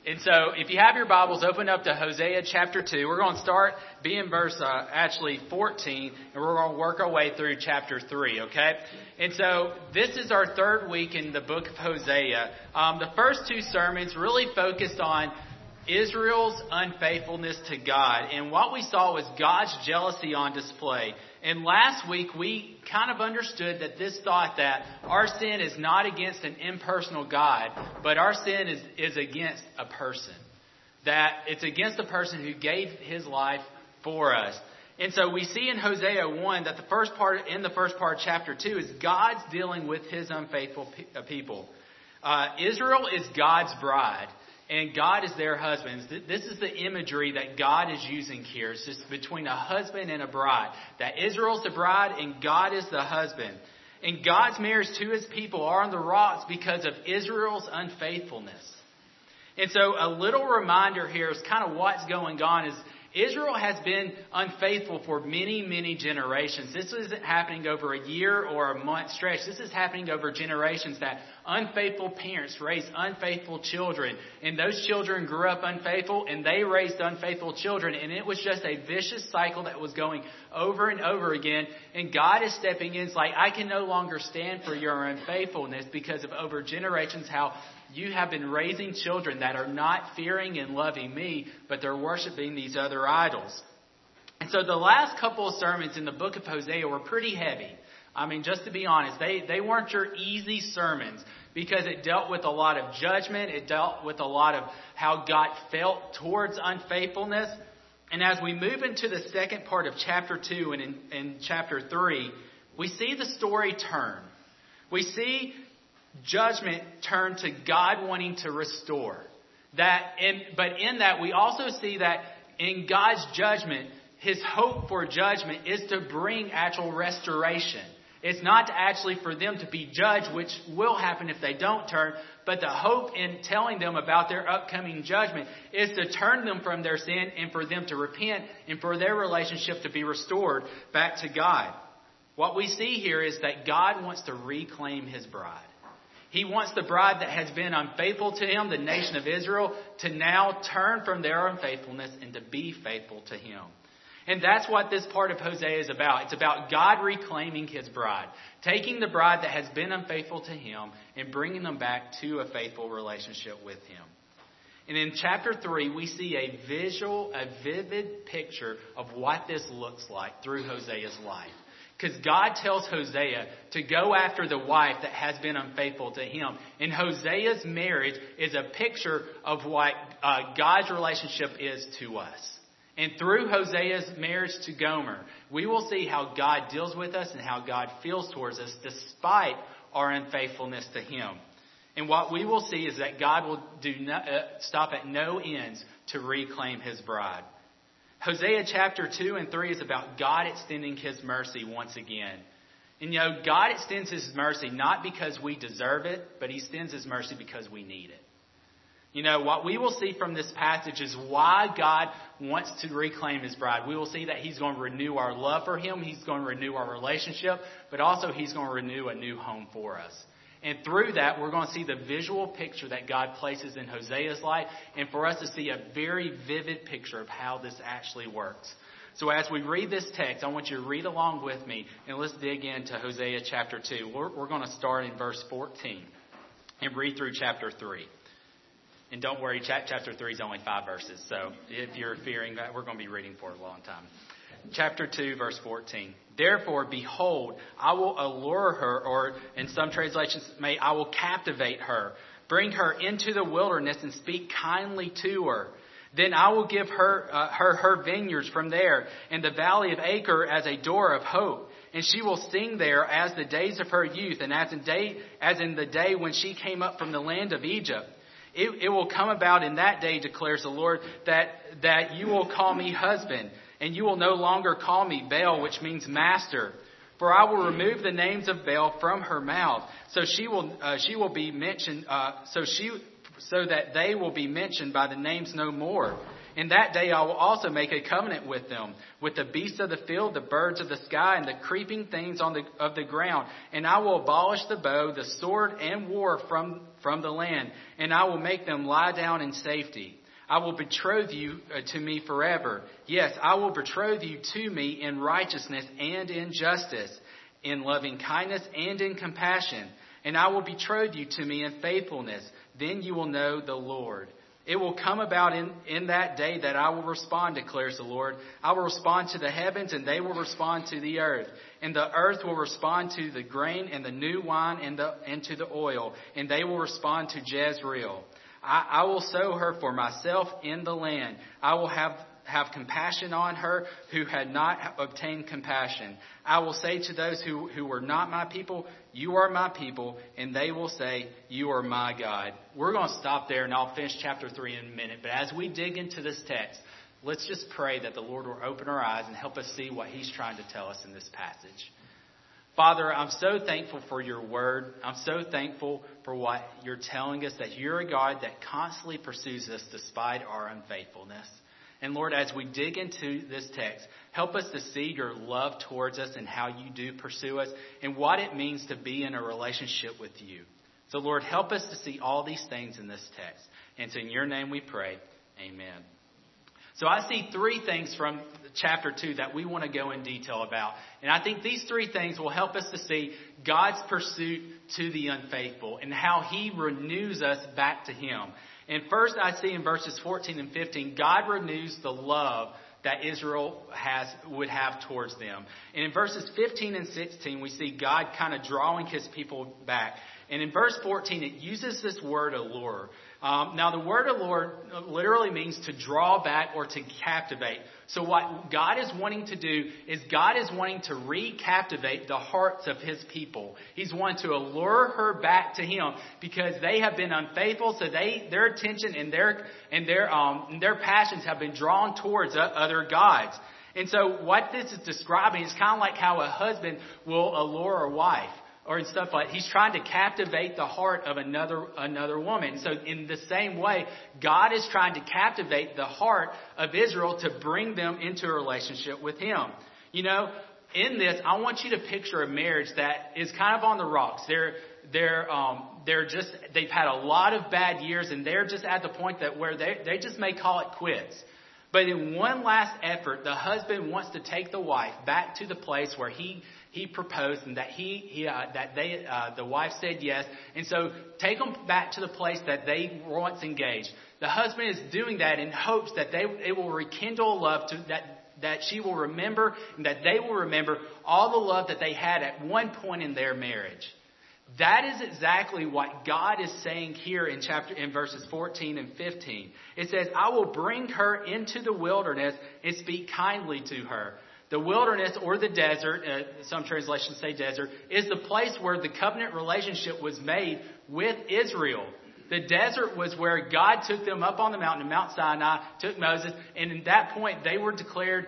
And so if you have your Bibles, open up to Hosea chapter 2. We're going to start being verse 14, and we're going to work our way through chapter 3, okay? And so this is our third week in the book of Hosea. The first two sermons really focused on Israel's unfaithfulness to God. And what we saw was God's jealousy on display. And last week we kind of understood that this thought that our sin is not against an impersonal God, but our sin is against a person. That it's against a person who gave his life for us. And so we see in Hosea 1 that the first part of chapter 2 is God's dealing with his unfaithful people. Israel is God's bride. And God is their husband. This is the imagery that God is using here. It's just between a husband and a bride. That Israel's the bride and God is the husband. And God's marriage to his people are on the rocks because of Israel's unfaithfulness. And so a little reminder here is kind of what's going on is Israel has been unfaithful for many, many generations. This isn't happening over a year or a month stretch. This is happening over generations that unfaithful parents raised unfaithful children. And those children grew up unfaithful and they raised unfaithful children. And it was just a vicious cycle that was going over and over again. And God is stepping in. It's like, I can no longer stand for your unfaithfulness because of over generations how you have been raising children that are not fearing and loving me, but they're worshiping these other idols. And so the last couple of sermons in the book of Hosea were pretty heavy. I mean, just to be honest, they weren't your easy sermons because it dealt with a lot of judgment. It dealt with a lot of how God felt towards unfaithfulness. And as we move into the second part of chapter 2 and in chapter 3, we see the story turn. We see judgment turn to God wanting to restore. But in that, we also see that in God's judgment, his hope for judgment is to bring actual restoration. It's not to actually for them to be judged, which will happen if they don't turn, but the hope in telling them about their upcoming judgment is to turn them from their sin and for them to repent and for their relationship to be restored back to God. What we see here is that God wants to reclaim his bride. He wants the bride that has been unfaithful to him, the nation of Israel, to now turn from their unfaithfulness and to be faithful to him. And that's what this part of Hosea is about. It's about God reclaiming his bride, taking the bride that has been unfaithful to him and bringing them back to a faithful relationship with him. And in chapter 3, we see a vivid picture of what this looks like through Hosea's life. Because God tells Hosea to go after the wife that has been unfaithful to him. And Hosea's marriage is a picture of what God's relationship is to us. And through Hosea's marriage to Gomer, we will see how God deals with us and how God feels towards us despite our unfaithfulness to him. And what we will see is that God will stop at no ends to reclaim his bride. Hosea chapter 2 and 3 is about God extending his mercy once again. And God extends his mercy not because we deserve it, but he extends his mercy because we need it. What we will see from this passage is why God wants to reclaim his bride. We will see that he's going to renew our love for him. He's going to renew our relationship, but also he's going to renew a new home for us. And through that, we're going to see the visual picture that God places in Hosea's life and for us to see a very vivid picture of how this actually works. So as we read this text, I want you to read along with me and let's dig into Hosea chapter 2. We're going to start in verse 14 and read through chapter 3. And don't worry, chapter 3 is only 5 verses. So if you're fearing that, we're going to be reading for a long time. Chapter 2, verse 14. Therefore, behold, I will allure her, or in some translations, I will captivate her. Bring her into the wilderness and speak kindly to her. Then I will give her vineyards from there, and the valley of Achor as a door of hope. And she will sing there as the days of her youth, and as in the day when she came up from the land of Egypt. It will come about in that day, declares the Lord, that you will call me husband. And you will no longer call me Baal, which means master. For I will remove the names of Baal from her mouth. So she will be mentioned. so that they will be mentioned by the names no more. In that day I will also make a covenant with them, with the beasts of the field, the birds of the sky, and the creeping things of the ground. And I will abolish the bow, the sword, and war from the land, and I will make them lie down in safety. I will betroth you to me forever. Yes, I will betroth you to me in righteousness and in justice, in loving kindness and in compassion. And I will betroth you to me in faithfulness. Then you will know the Lord. It will come about in that day that I will respond, declares the Lord. I will respond to the heavens, and they will respond to the earth. And the earth will respond to the grain and the new wine and to the oil. And they will respond to Jezreel. I will sow her for myself in the land. I will have compassion on her who had not obtained compassion. I will say to those who were not my people, you are my people, and they will say, you are my God. We're going to stop there, and I'll finish chapter 3 in a minute. But as we dig into this text, let's just pray that the Lord will open our eyes and help us see what He's trying to tell us in this passage. Father, I'm so thankful for your word. I'm so thankful for what you're telling us, that you're a God that constantly pursues us despite our unfaithfulness. And Lord, as we dig into this text, help us to see your love towards us and how you do pursue us and what it means to be in a relationship with you. So Lord, help us to see all these things in this text. And it's in your name we pray. Amen. So I see 3 things from chapter 2 that we want to go in detail about. And I think these 3 things will help us to see God's pursuit to the unfaithful and how He renews us back to Him. And first I see in verses 14 and 15, God renews the love that Israel would have towards them. And in verses 15 and 16, we see God kind of drawing His people back. And in verse 14, it uses this word allure. Now, the word allure literally means to draw back or to captivate. So what God is wanting to do is God is wanting to recaptivate the hearts of His people. He's wanting to allure her back to Him because they have been unfaithful. So their attention and their passions have been drawn towards other gods. And so what this is describing is kind of like how a husband will allure a wife. Or in stuff like he's trying to captivate the heart of another woman. So in the same way, God is trying to captivate the heart of Israel to bring them into a relationship with Him. You know, in this, I want you to picture a marriage that is kind of on the rocks. They've had a lot of bad years, and they're just at the point that where they just may call it quits. But in one last effort, the husband wants to take the wife back to the place where he proposed and that the wife said yes. And so take them back to the place that they once engaged. The husband is doing that in hopes that it will rekindle love that she will remember and that they will remember all the love that they had at one point in their marriage. That is exactly what God is saying here in verses 14 and 15. It says, I will bring her into the wilderness and speak kindly to her. The wilderness or the desert, some translations say desert, is the place where the covenant relationship was made with Israel. The desert was where God took them up on the mountain, Mount Sinai, took Moses, and at that point they were declared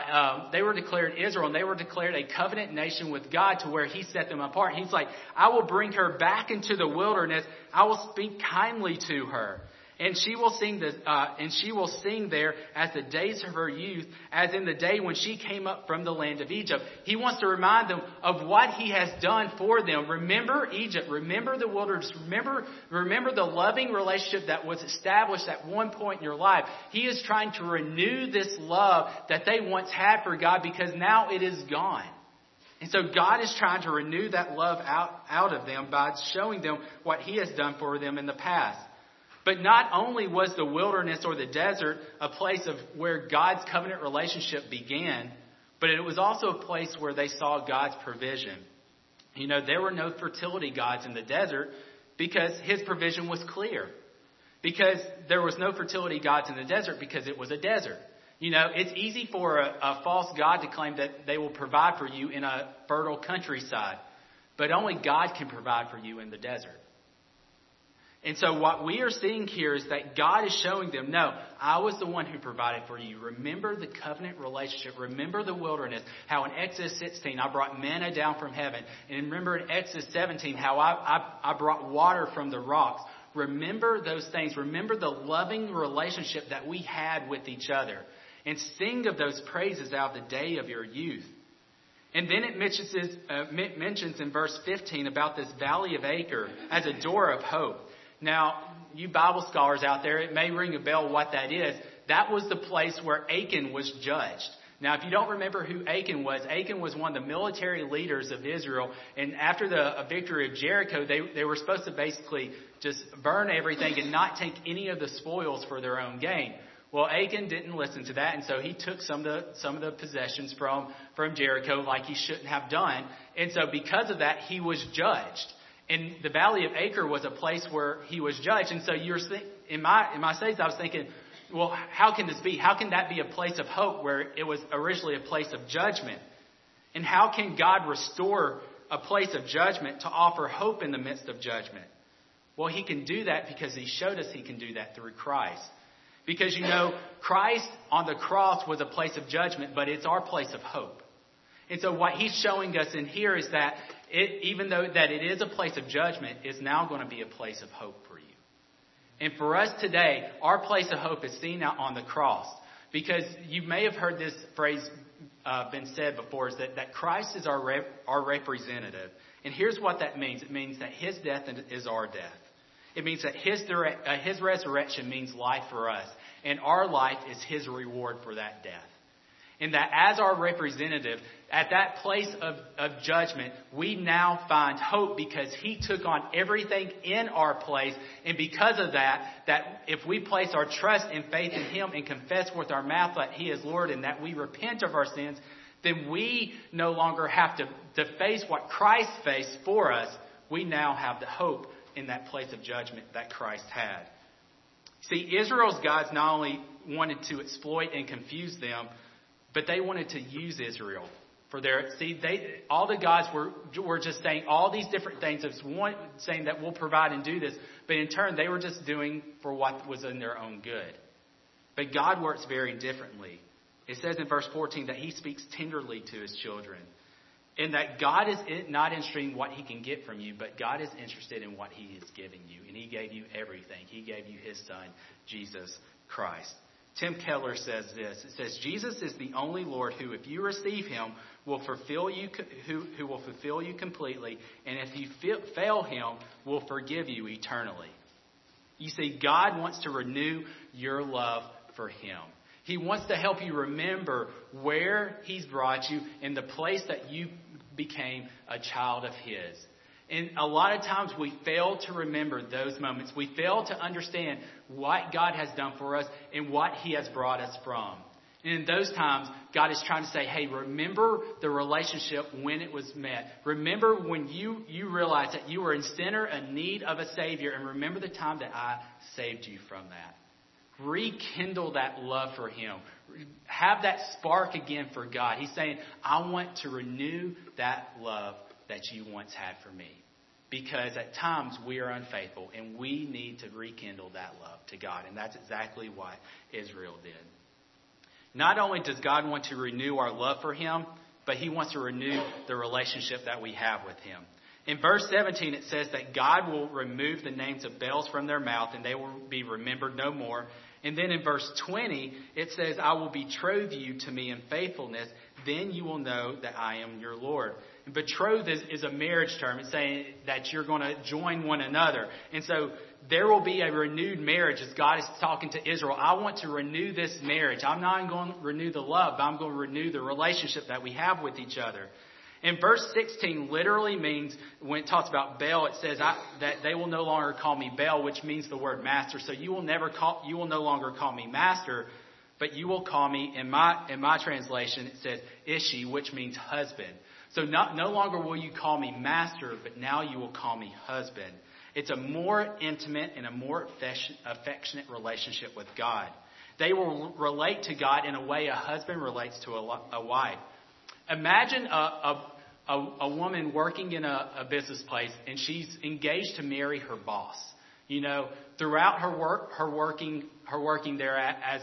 Israel, and they were declared a covenant nation with God to where He set them apart. He's like, I will bring her back into the wilderness. I will speak kindly to her. And she will sing there as the days of her youth, as in the day when she came up from the land of Egypt. He wants to remind them of what He has done for them. Remember Egypt. Remember the wilderness. Remember the loving relationship that was established at one point in your life. He is trying to renew this love that they once had for God because now it is gone. And so God is trying to renew that love out of them by showing them what He has done for them in the past. But not only was the wilderness or the desert a place of where God's covenant relationship began, but it was also a place where they saw God's provision. You know, there were no fertility gods in the desert because His provision was clear. Because there was no fertility gods in the desert because it was a desert. You know, it's easy for a false god to claim that they will provide for you in a fertile countryside. But only God can provide for you in the desert. And so what we are seeing here is that God is showing them, no, I was the one who provided for you. Remember the covenant relationship. Remember the wilderness. How in Exodus 16 I brought manna down from heaven. And remember in Exodus 17 how I brought water from the rocks. remember those things. Remember the loving relationship that we had with each other. And sing of those praises out of the day of your youth. And then it mentions in verse 15 about this valley of Achor as a door of hope. Now, you Bible scholars out there, it may ring a bell what that is. That was the place where Achan was judged. Now, if you don't remember who Achan was one of the military leaders of Israel. And after the victory of Jericho, they were supposed to basically just burn everything and not take any of the spoils for their own gain. Well, Achan didn't listen to that, and so he took some of the possessions from Jericho like he shouldn't have done. And so because of that, he was judged. And the Valley of Achor was a place where he was judged. And so in my studies, I was thinking, well, how can this be? How can that be a place of hope where it was originally a place of judgment? And how can God restore a place of judgment to offer hope in the midst of judgment? Well, he can do that because he showed us he can do that through Christ. Because, Christ on the cross was a place of judgment, but it's our place of hope. And so what he's showing us in here is that even though that it is a place of judgment, it's now going to be a place of hope for you. And for us today, our place of hope is seen out on the cross. Because you may have heard this phrase been said before, is that Christ is our representative. And here's what that means. It means that his death is our death. It means that his resurrection means life for us. And our life is his reward for that death. And that as our representative, at that place of judgment, we now find hope because he took on everything in our place. And because of that if we place our trust and faith in him and confess with our mouth that he is Lord and that we repent of our sins, then we no longer have to face what Christ faced for us. We now have the hope in that place of judgment that Christ had. See, Israel's gods not only wanted to exploit and confuse them, but they wanted to use Israel for all the gods were just saying all these different things, saying that we'll provide and do this, but in turn they were just doing for what was in their own good. But God works very differently. It says in verse 14 that he speaks tenderly to his children. And that God is not interested in what he can get from you, but God is interested in what he is giving you. And he gave you everything. He gave you his son, Jesus Christ. Tim Keller says this. It says, Jesus is the only Lord who, if you receive him, will fulfill you, who will fulfill you completely. And if you fail him, will forgive you eternally. You see, God wants to renew your love for him. He wants to help you remember where he's brought you and the place that you became a child of his. And a lot of times we fail to remember those moments. We fail to understand what God has done for us and what he has brought us from. And in those times, God is trying to say, hey, remember the relationship when it was met. Remember when you realized that you were in need of a Savior. And remember the time that I saved you from that. Rekindle that love for him. Have that spark again for God. He's saying, I want to renew that love that you once had for me. Because at times we are unfaithful and we need to rekindle that love to God. And that's exactly what Israel did. Not only does God want to renew our love for him, but he wants to renew the relationship that we have with him. In verse 17, it says that God will remove the names of Baals from their mouth and they will be remembered no more. And then in verse 20, it says, I will betroth you to me in faithfulness. Then you will know that I am your Lord. And betroth is a marriage term. It's saying that you're going to join one another. And so there will be a renewed marriage as God is talking to Israel. I want to renew this marriage. I'm not going to renew the love, but I'm going to renew the relationship that we have with each other. And verse 16 literally means, when it talks about Baal, it says that they will no longer call me Baal, which means the word master. So you will no longer call me master, but you will call me, in my translation, it says Ishi, which means husband. So no longer will you call me master, but now you will call me husband. It's a more intimate and a more affectionate relationship with God. They will relate to God in a way a husband relates to a wife. Imagine a woman working in a business place and she's engaged to marry her boss. Throughout her working there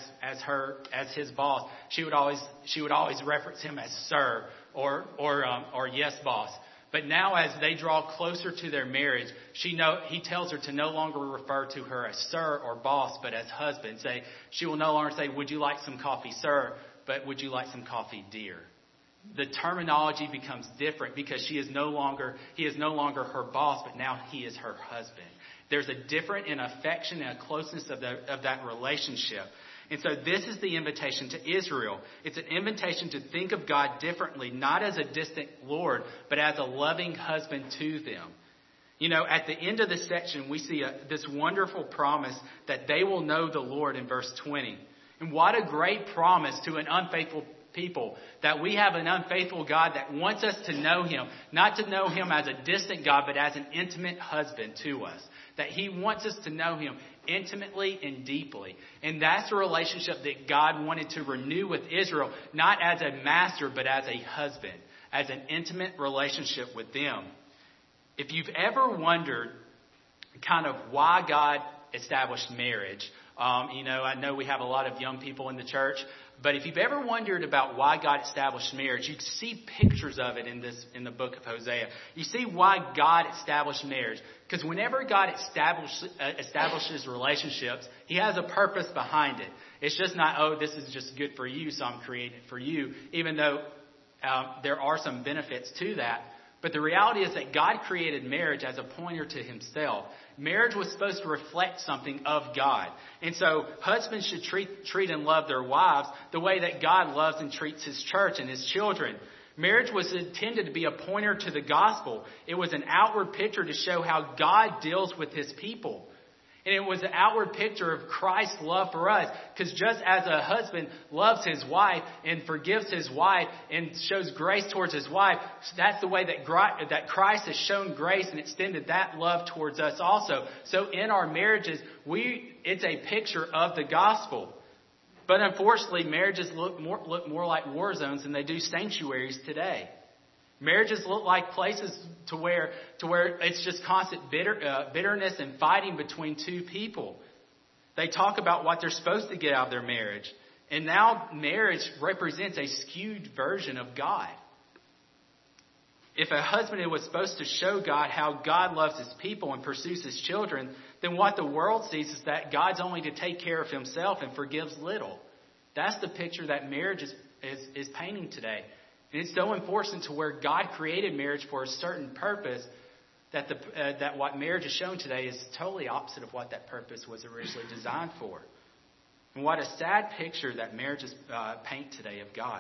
as his boss, she would always reference him as sir or yes boss. But now as they draw closer to their marriage, he tells her to no longer refer to her as sir or boss, but as husband. She will no longer say, would you like some coffee, sir? But would you like some coffee, dear? The terminology becomes different because he is no longer her boss, but now he is her husband. There's a different in affection and a closeness of that relationship. And so this is the invitation to Israel. It's an invitation to think of God differently, not as a distant Lord, but as a loving husband to them. At the end of this section, we see this wonderful promise that they will know the Lord in verse 20. And what a great promise to an unfaithful people, that we have an unfaithful God that wants us to know Him, not to know Him as a distant God, but as an intimate husband to us. That He wants us to know Him intimately and deeply. And that's the relationship that God wanted to renew with Israel, not as a master, but as a husband, as an intimate relationship with them. If you've ever wondered kind of why God established marriage, I know we have a lot of young people in the church, but if you've ever wondered about why God established marriage, you see pictures of it in the book of Hosea. You see why God established marriage. Because whenever God establishes relationships, He has a purpose behind it. It's just not, this is just good for you, so I'm creating it for you, even though there are some benefits to that. But the reality is that God created marriage as a pointer to Himself. Marriage was supposed to reflect something of God. And so husbands should treat and love their wives the way that God loves and treats His church and His children. Marriage was intended to be a pointer to the gospel. It was an outward picture to show how God deals with His people. And it was an outward picture of Christ's love for us. Because just as a husband loves his wife and forgives his wife and shows grace towards his wife, that's the way that Christ has shown grace and extended that love towards us also. So in our marriages, it's a picture of the gospel. But unfortunately, marriages look more like war zones than they do sanctuaries today. Marriages look like places to where it's just constant bitterness and fighting between two people. They talk about what they're supposed to get out of their marriage. And now marriage represents a skewed version of God. If a husband was supposed to show God how God loves His people and pursues His children, then what the world sees is that God's only to take care of Himself and forgives little. That's the picture that marriage is painting today. And it's so unfortunate to where God created marriage for a certain purpose that what marriage is shown today is totally opposite of what that purpose was originally designed for. And what a sad picture that marriages paint today of God.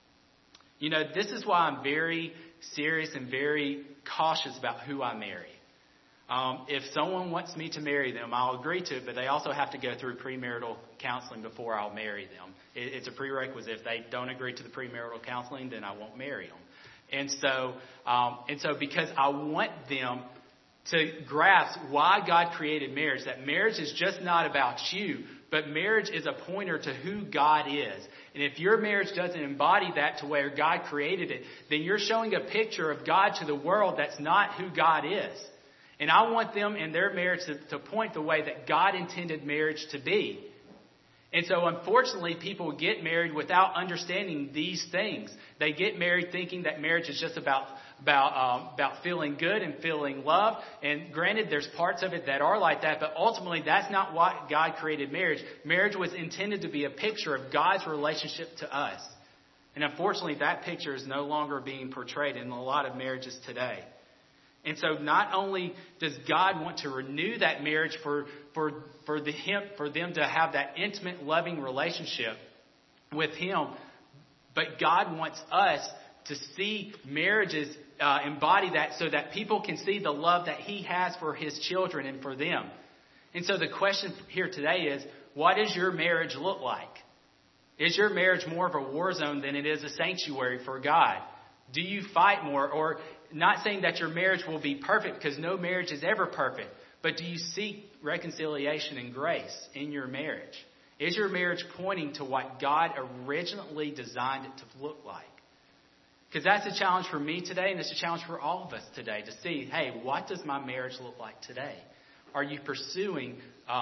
This is why I'm very serious and very cautious about who I marry. If someone wants me to marry them, I'll agree to it, but they also have to go through premarital counseling before I'll marry them. It's a prerequisite. If they don't agree to the premarital counseling, then I won't marry them. And so because I want them to grasp why God created marriage, that marriage is just not about you, but marriage is a pointer to who God is. And if your marriage doesn't embody that to where God created it, then you're showing a picture of God to the world that's not who God is. And I want them in their marriage to point the way that God intended marriage to be. And so unfortunately, people get married without understanding these things. They get married thinking that marriage is just about feeling good and feeling love. And granted, there's parts of it that are like that, but ultimately that's not what God created marriage. Marriage was intended to be a picture of God's relationship to us. And unfortunately, that picture is no longer being portrayed in a lot of marriages today. And so not only does God want to renew that marriage for them to have that intimate, loving relationship with Him, but God wants us to see marriages embody that so that people can see the love that He has for His children and for them. And so the question here today is, what does your marriage look like? Is your marriage more of a war zone than it is a sanctuary for God? Do you fight more? Or not saying that your marriage will be perfect, because no marriage is ever perfect. But do you seek reconciliation and grace in your marriage? Is your marriage pointing to what God originally designed it to look like? Because that's a challenge for me today, and it's a challenge for all of us today to see, hey, what does my marriage look like today? Are you pursuing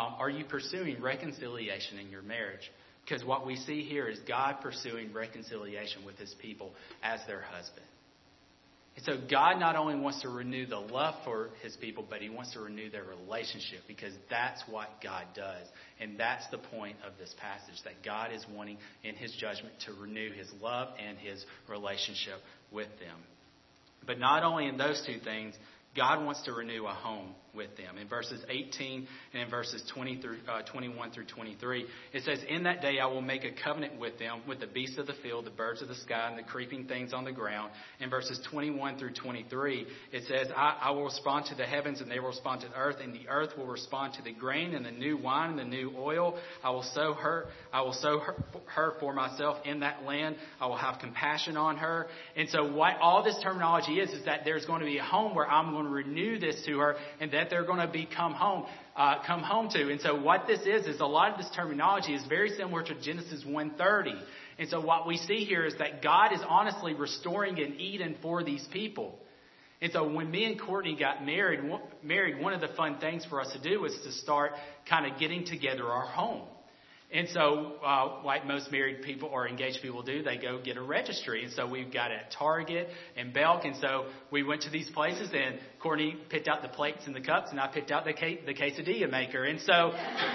reconciliation in your marriage? Because what we see here is God pursuing reconciliation with His people as their husband. And so God not only wants to renew the love for his people, but he wants to renew their relationship, because that's what God does. And that's the point of this passage, that God is wanting in his judgment to renew his love and his relationship with them. But not only in those two things, God wants to renew a home with them. In verses 18 and in verses 21 through 23, it says, "In that day I will make a covenant with them, with the beasts of the field, the birds of the sky, and the creeping things on the ground." In verses 21 through 23, it says, I will respond to the heavens, and they will respond to the earth, and the earth will respond to the grain and the new wine and the new oil. I will sow her for myself in that land. I will have compassion on her. And so what all this terminology is that there's going to be a home where I'm going to renew this to her, and that they're going to come home to. And so what this is a lot of this terminology is very similar to Genesis 1:30. And so what we see here is that God is honestly restoring an Eden for these people. And so when me and Courtney got married, one of the fun things for us to do was to start kind of getting together our home. And so, like most married people or engaged people do, they go get a registry. And so we've got it at Target and Belk. And so we went to these places, and Courtney picked out the plates and the cups, and I picked out the quesadilla maker. And so,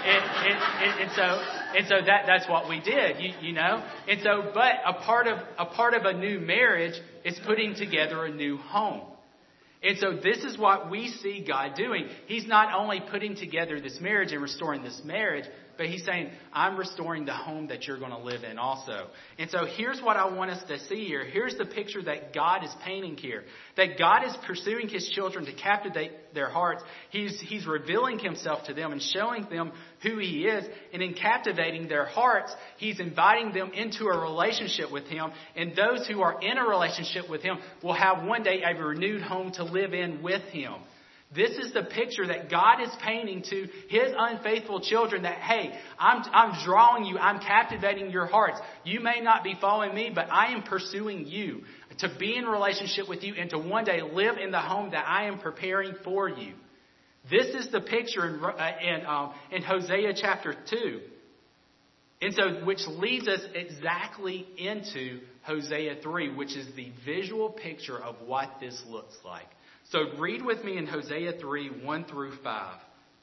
that's what we did, you know. And so, but a part of a new marriage is putting together a new home. And so this is what we see God doing. He's not only putting together this marriage and restoring this marriage, but he's saying, I'm restoring the home that you're going to live in also. And so here's what I want us to see here. Here's the picture that God is painting here. That God is pursuing his children to captivate their hearts. He's revealing himself to them and showing them who he is. And in captivating their hearts, he's inviting them into a relationship with him. And those who are in a relationship with him will have one day a renewed home to live in with him. This is the picture that God is painting to his unfaithful children, that, hey, I'm drawing you, I'm captivating your hearts. You may not be following me, but I am pursuing you to be in relationship with you and to one day live in the home that I am preparing for you. This is the picture in Hosea chapter 2. And so, which leads us exactly into Hosea 3, which is the visual picture of what this looks like. So read with me in Hosea 3, 1 through 5.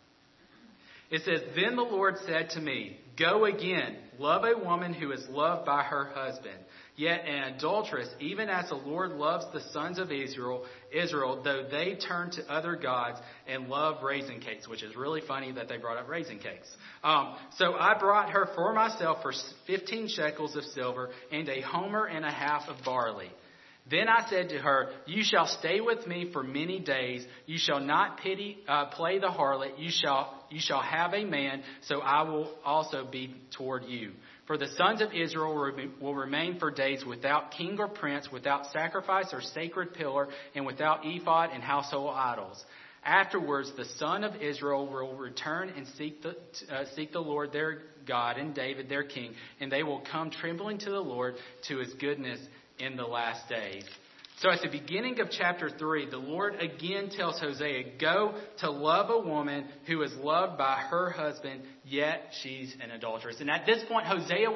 It says, "Then the Lord said to me, go again, love a woman who is loved by her husband. Yet an adulteress, even as the Lord loves the sons of Israel, though they turn to other gods and love raisin cakes," which is really funny that they brought up raisin cakes. "So I brought her for myself for 15 shekels of silver and a homer and a half of barley. Then I said to her, you shall stay with me for many days. You shall not play the harlot. You shall have a man, so I will also be toward you. For the sons of Israel will remain for days without king or prince, without sacrifice or sacred pillar, and without ephod and household idols. Afterwards, the son of Israel will return and seek the Lord their God and David their king, and they will come trembling to the Lord, to his goodness in the last days." So at the beginning of chapter 3, the Lord again tells Hosea, go to love a woman who is loved by her husband, yet she's an adulteress. And at this point,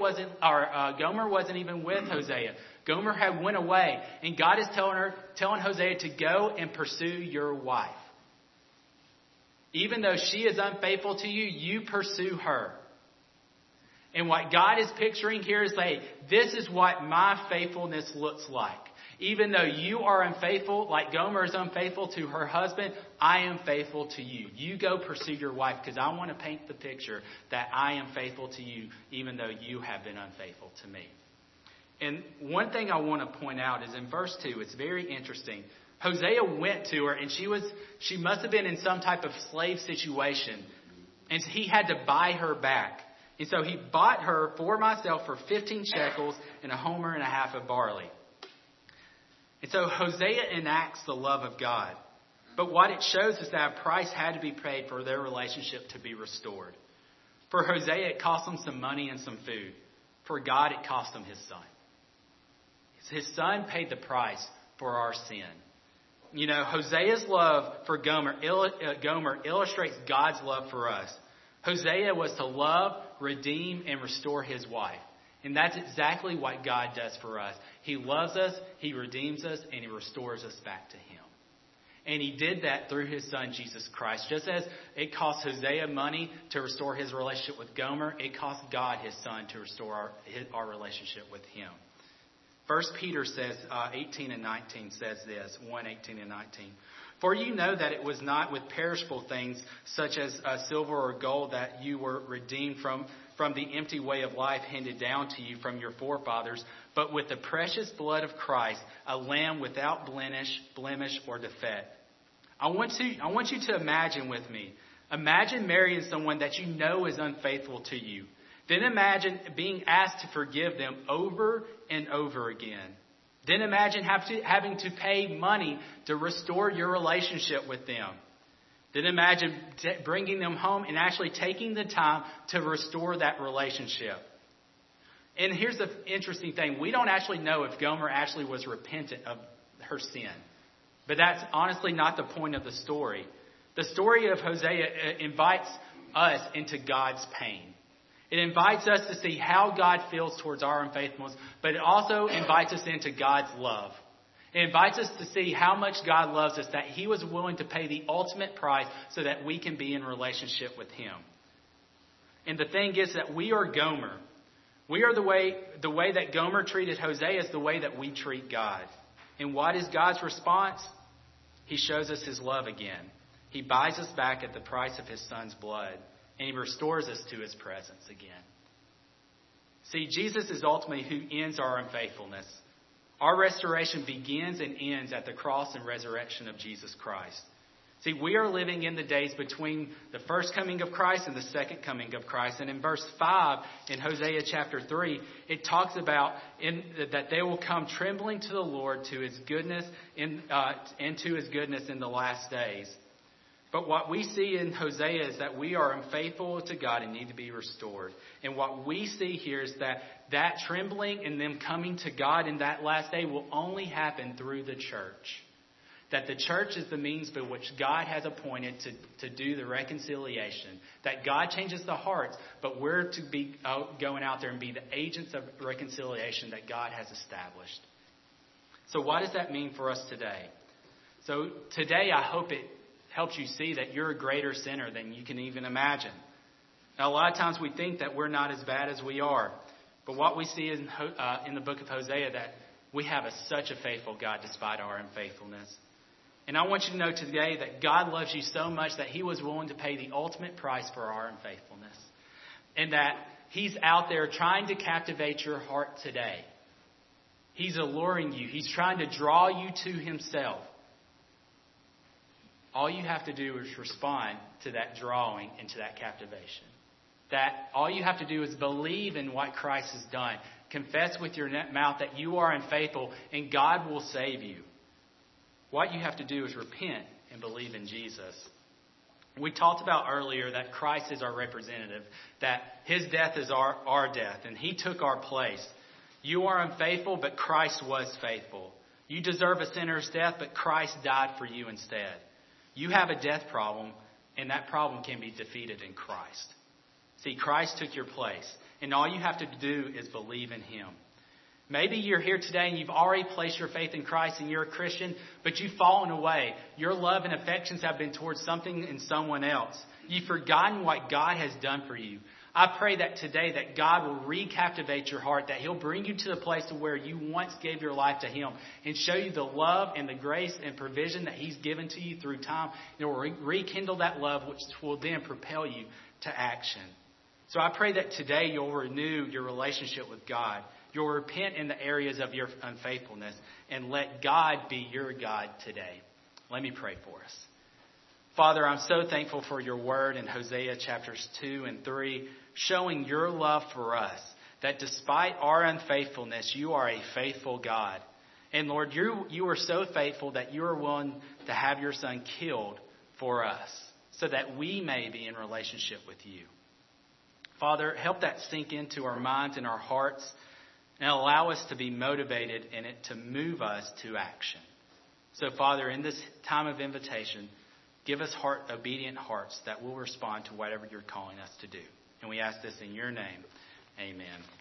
Gomer wasn't even with Hosea. Gomer had went away, and God is telling Hosea to go and pursue your wife. Even though she is unfaithful to you, you pursue her. And what God is picturing here is, hey, this is what my faithfulness looks like. Even though you are unfaithful, like Gomer is unfaithful to her husband, I am faithful to you. You go pursue your wife, because I want to paint the picture that I am faithful to you, even though you have been unfaithful to me. And one thing I want to point out is in verse 2, it's very interesting. Hosea went to her, and she must have been in some type of slave situation. And so he had to buy her back. And so he bought her for myself for 15 shekels and a homer and a half of barley. And so Hosea enacts the love of God. But what it shows is that a price had to be paid for their relationship to be restored. For Hosea, it cost him some money and some food. For God, it cost him his son. His son paid the price for our sin. You know, Hosea's love for Gomer illustrates God's love for us. Hosea was to love, redeem, and restore his wife. And that's exactly what God does for us. He loves us, He redeems us, and He restores us back to Him. And He did that through His Son, Jesus Christ. Just as it cost Hosea money to restore his relationship with Gomer, it cost God His Son to restore our relationship with Him. 1 Peter says, 18 and 19 says this, 1:18 and 19. For you know that it was not with perishable things such as silver or gold that you were redeemed from the empty way of life handed down to you from your forefathers, but with the precious blood of Christ, a lamb without blemish or defect. I want you to imagine with me. Imagine marrying someone that you know is unfaithful to you. Then imagine being asked to forgive them over and over again. Then imagine having to pay money to restore your relationship with them. Then imagine bringing them home and actually taking the time to restore that relationship. And here's the interesting thing. We don't actually know if Gomer actually was repentant of her sin. But that's honestly not the point of the story. The story of Hosea invites us into God's pain. It invites us to see how God feels towards our unfaithfulness, but it also invites us into God's love. It invites us to see how much God loves us, that He was willing to pay the ultimate price so that we can be in relationship with Him. And the thing is that we are Gomer. We are the way that Gomer treated Hosea is the way that we treat God. And what is God's response? He shows us His love again. He buys us back at the price of His Son's blood. And He restores us to His presence again. See, Jesus is ultimately who ends our unfaithfulness. Our restoration begins and ends at the cross and resurrection of Jesus Christ. See, we are living in the days between the first coming of Christ and the second coming of Christ. And in verse 5 in Hosea chapter 3, it talks about that they will come trembling to the Lord to His goodness and to His goodness in the last days. But what we see in Hosea is that we are unfaithful to God and need to be restored. And what we see here is that trembling and them coming to God in that last day will only happen through the church. That the church is the means by which God has appointed to do the reconciliation. That God changes the hearts, but we're to be going out there and be the agents of reconciliation that God has established. So what does that mean for us today? So today I hope it helps you see that you're a greater sinner than you can even imagine. Now, a lot of times we think that we're not as bad as we are. But what we see in the book of Hosea, that we have such a faithful God despite our unfaithfulness. And I want you to know today that God loves you so much that He was willing to pay the ultimate price for our unfaithfulness. And that He's out there trying to captivate your heart today. He's alluring you. He's trying to draw you to Himself. All you have to do is respond to that drawing and to that captivation. That all you have to do is believe in what Christ has done. Confess with your mouth that you are unfaithful and God will save you. What you have to do is repent and believe in Jesus. We talked about earlier that Christ is our representative, that His death is our death, and He took our place. You are unfaithful, but Christ was faithful. You deserve a sinner's death, but Christ died for you instead. You have a death problem, and that problem can be defeated in Christ. See, Christ took your place, and all you have to do is believe in Him. Maybe you're here today and you've already placed your faith in Christ and you're a Christian, but you've fallen away. Your love and affections have been towards something and someone else. You've forgotten what God has done for you. I pray that today that God will recaptivate your heart, that He'll bring you to the place to where you once gave your life to Him and show you the love and the grace and provision that He's given to you through time. It will rekindle that love, which will then propel you to action. So I pray that today you'll renew your relationship with God. You'll repent in the areas of your unfaithfulness and let God be your God today. Let me pray for us. Father, I'm so thankful for your word in Hosea chapters 2 and 3, showing your love for us, that despite our unfaithfulness, you are a faithful God. And Lord, you are so faithful that you are willing to have your Son killed for us so that we may be in relationship with you. Father, help that sink into our minds and our hearts and allow us to be motivated in it to move us to action. So, Father, in this time of invitation, give us obedient hearts that will respond to whatever you're calling us to do. And we ask this in your name. Amen.